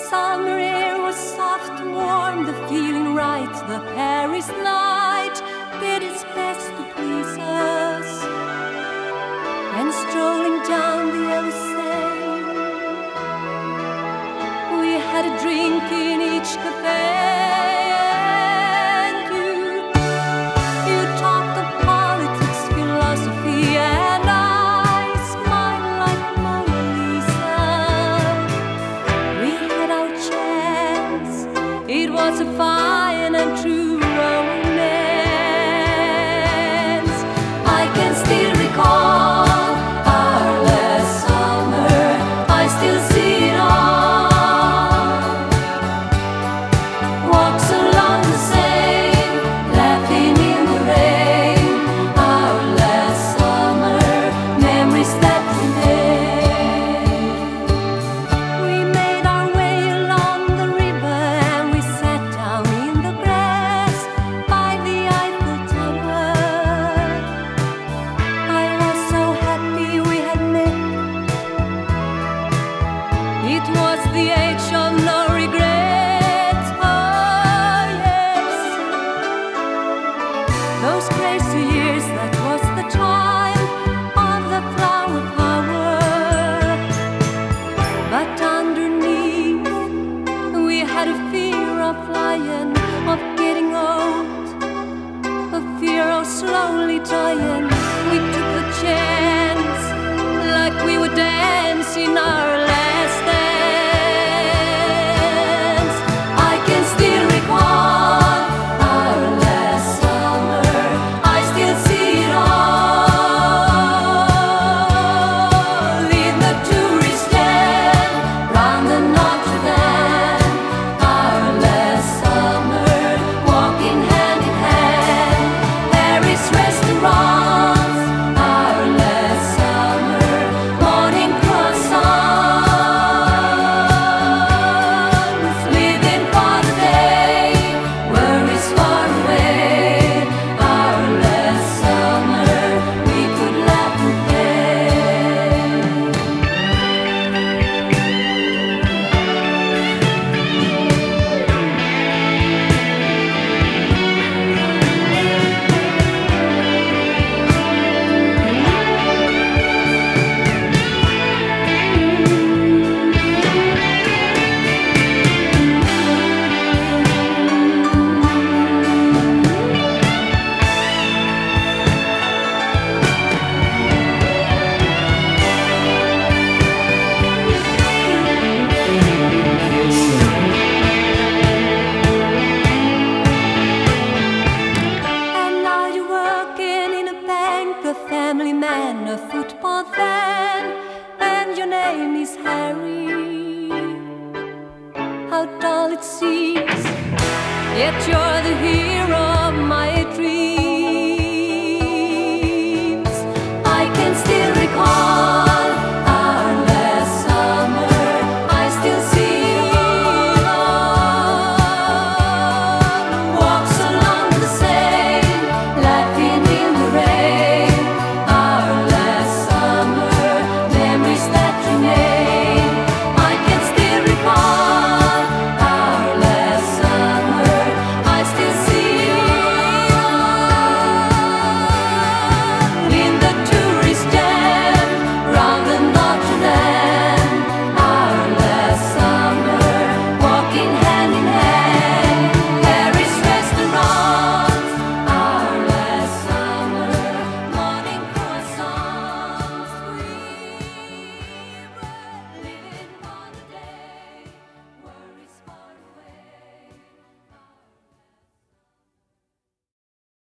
Summer air was soft and warm, the feeling right. The Paris night did its best to please us. And strolling down the Elysee, we had a drink in each cafe. And you talked of politics, philosophy, and I smiled like Mona Lisa. We had our chance. It was a fine and true romance. I can still recall our last summer. I still see it all. Walks along the Seine, laughing in the rain. Our last summer, memories that remain. We made our way along the river and we sat down in the grass by the Eiffel Tower. I was so happy we had met. It was the age of no regret. Oh yes, those crazy years, that was the time of the flower power. But underneath, we had a fear of flying, of getting old, a fear of slowly dying. We took the chance, like we were dancing our last dance. I can still recall our last summer. I still see it all in the tourist stand round the Notre Dame. Our last summer, walking hand in hand, Paris restaurants. Our last summer, morning croissants, living for the day, worries far away. Our last summer, we could laugh and play. And now you're working in a bank, a family man, a football fan, and your name is Harry. How dull it seems, yet you're the hero